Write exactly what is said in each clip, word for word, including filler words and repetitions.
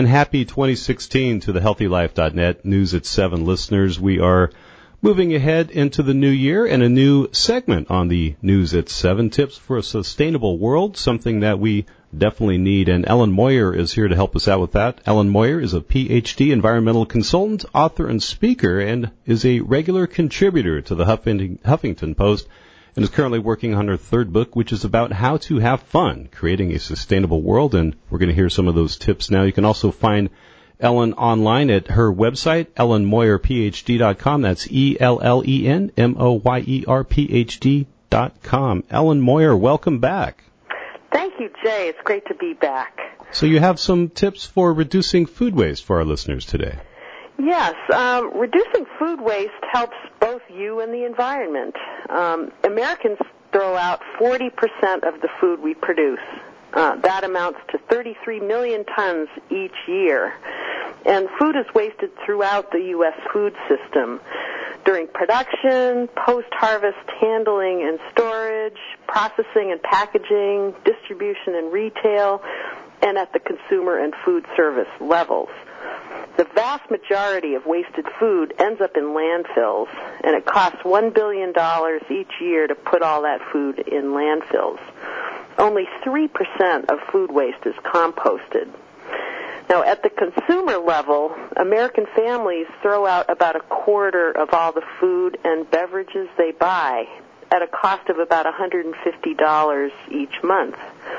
and happy twenty sixteen to the healthy life dot net News at seven listeners. We are moving ahead into the new year and a new segment on the News at seven, Tips for a Sustainable World, something that we definitely need. And Ellen Moyer is here to help us out with that. Ellen Moyer is a P H D environmental consultant, author, and speaker, and is a regular contributor to the Huffington Post, and is currently working on her third book, which is about how to have fun creating a sustainable world. And we're going to hear some of those tips now. You can also find Ellen online at her website, ellen moyer p h d dot com. That's E L L E N M O Y E R P H D dot com. Ellen Moyer, welcome back. Thank you, Jay. It's great to be back. So you have some tips for reducing food waste for our listeners today. Yes, um, reducing food waste helps both you and the environment. Um, Americans throw out forty percent of the food we produce. Uh, that amounts to thirty-three million tons each year. And food is wasted throughout the U S food system during production, post-harvest handling and storage, processing and packaging, distribution and retail, and at the consumer and food service levels. The vast majority of wasted food ends up in landfills, and it costs one billion dollars each year to put all that food in landfills. Only three percent of food waste is composted. Now, at the consumer level, American families throw out about a quarter of all the food and beverages they buy at a cost of about one hundred fifty dollars each month.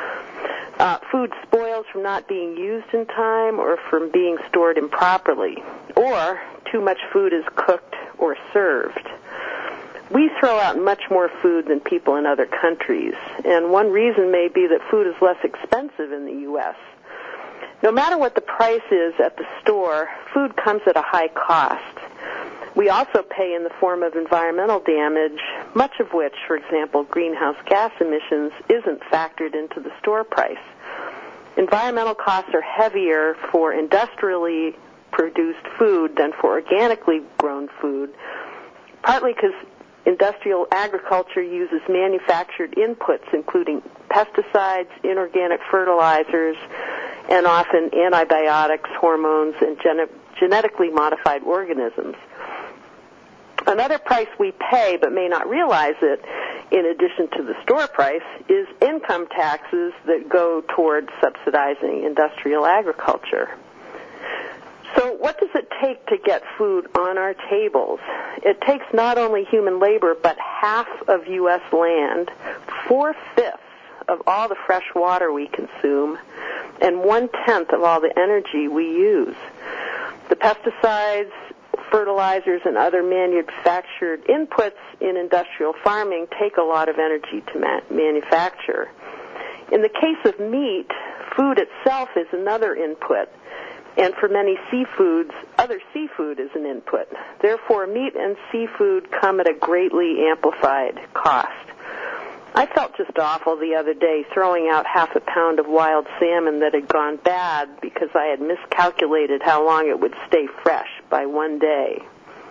Uh, food spoils from not being used in time or from being stored improperly, or too much food is cooked or served. We throw out much more food than people in other countries, and one reason may be that food is less expensive in the U S No matter what the price is at the store, food comes at a high cost. We also pay in the form of environmental damage, much of which, for example, greenhouse gas emissions, isn't factored into the store price. Environmental costs are heavier for industrially produced food than for organically grown food, partly because industrial agriculture uses manufactured inputs, including pesticides, inorganic fertilizers, and often antibiotics, hormones, and gene- genetically modified organisms. Another price we pay, but may not realize it, in addition to the store price, is income taxes that go towards subsidizing industrial agriculture. So what does it take to get food on our tables? It takes not only human labor, but half of U S land, four-fifths of all the fresh water we consume, and one-tenth of all the energy we use. The pesticides, fertilizers, and other manufactured inputs in industrial farming take a lot of energy to ma- manufacture. In the case of meat, food itself is another input, and for many seafoods, other seafood is an input. Therefore, meat and seafood come at a greatly amplified cost. I felt just awful the other day throwing out half a pound of wild salmon that had gone bad because I had miscalculated how long it would stay fresh by one day.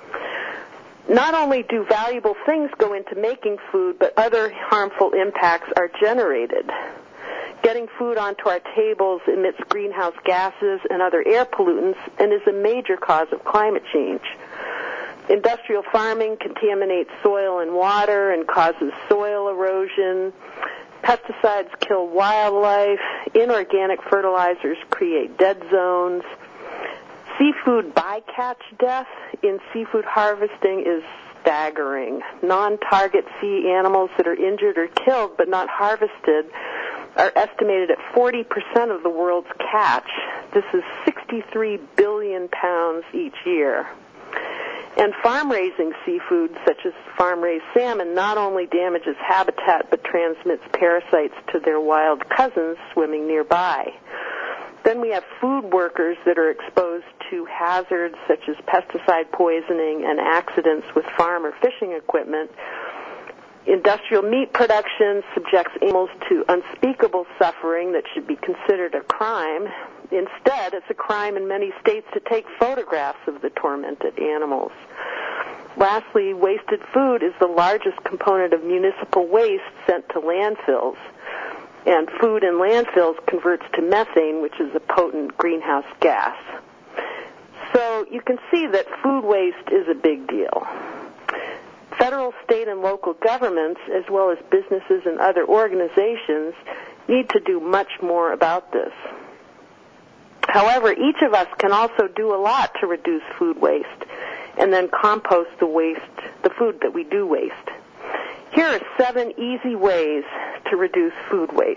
Not only do valuable things go into making food, but other harmful impacts are generated. Getting food onto our tables emits greenhouse gases and other air pollutants and is a major cause of climate change. Industrial farming contaminates soil and water and causes soil erosion. Pesticides kill wildlife. Inorganic fertilizers create dead zones. Seafood bycatch death in seafood harvesting is staggering. Non-target sea animals that are injured or killed but not harvested are estimated at forty percent of the world's catch. This is sixty-three billion pounds each year. And farm-raising seafood, such as farm-raised salmon, not only damages habitat but transmits parasites to their wild cousins swimming nearby. Then we have food workers that are exposed to hazards such as pesticide poisoning and accidents with farm or fishing equipment. Industrial meat production subjects animals to unspeakable suffering that should be considered a crime. Instead, it's a crime in many states to take photographs of the tormented animals. Lastly, wasted food is the largest component of municipal waste sent to landfills. And food in landfills converts to methane, which is a potent greenhouse gas. So you can see that food waste is a big deal. Federal, state, and local governments, as well as businesses and other organizations, need to do much more about this. However, each of us can also do a lot to reduce food waste and then compost the waste, the food that we do waste. Here are seven easy ways to reduce food waste.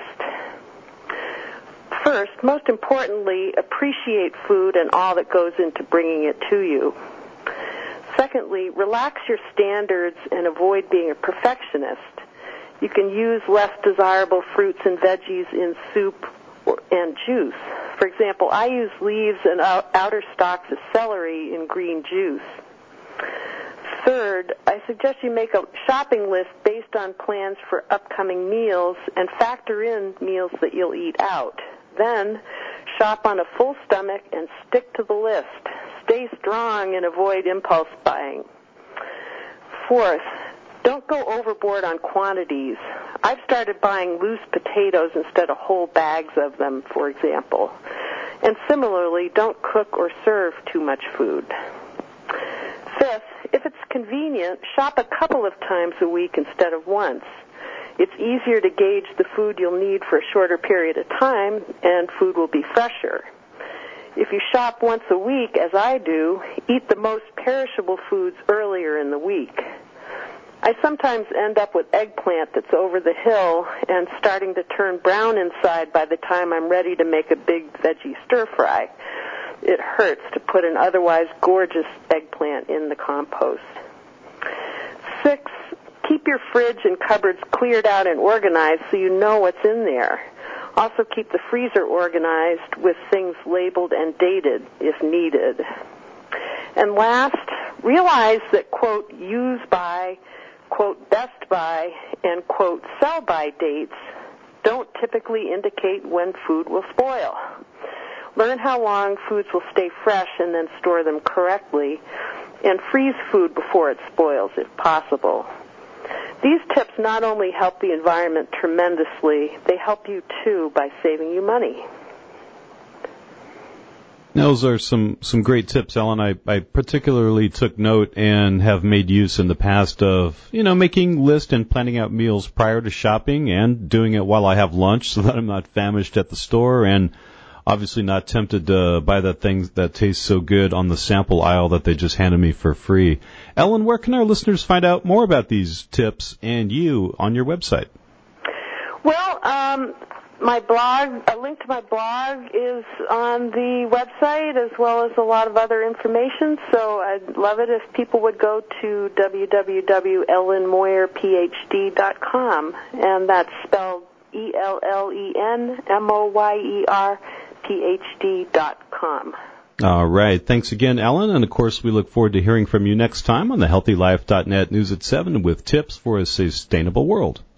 First, most importantly, appreciate food and all that goes into bringing it to you. Secondly, relax your standards and avoid being a perfectionist. You can use less desirable fruits and veggies in soup or, and juice. For example, I use leaves and outer stalks of celery in green juice. Third, I suggest you make a shopping list based on plans for upcoming meals and factor in meals that you'll eat out. Then, shop on a full stomach and stick to the list. Stay strong and avoid impulse buying. Fourth, don't go overboard on quantities. I've started buying loose potatoes instead of whole bags of them, for example. And similarly, don't cook or serve too much food. Fifth, if it's convenient, shop a couple of times a week instead of once. It's easier to gauge the food you'll need for a shorter period of time, and food will be fresher. If you shop once a week, as I do, eat the most perishable foods earlier in the week. I sometimes end up with eggplant that's over the hill and starting to turn brown inside by the time I'm ready to make a big veggie stir-fry. It hurts to put an otherwise gorgeous eggplant in the compost. Six, keep your fridge and cupboards cleared out and organized so you know what's in there. Also keep the freezer organized with things labeled and dated if needed. And last, realize that, quote, use by, quote, best by, and, quote, sell by dates don't typically indicate when food will spoil. Learn how long foods will stay fresh and then store them correctly, and freeze food before it spoils if possible. These tips not only help the environment tremendously, they help you too by saving you money. Those are some, some great tips, Ellen. I, I particularly took note and have made use in the past of, you know, making lists and planning out meals prior to shopping and doing it while I have lunch so that I'm not famished at the store and obviously not tempted to buy that thing that tastes so good on the sample aisle that they just handed me for free. Ellen, where can our listeners find out more about these tips and you on your website? Well, um, my blog, a link to my blog is on the website as well as a lot of other information, so I'd love it if people would go to w w w dot ellen moyer p h d dot com, and that's spelled E L L E N M O Y E R P H D dot com. All right. Thanks again, Ellen. And, of course, we look forward to hearing from you next time on the healthy life dot net News at seven with tips for a sustainable world.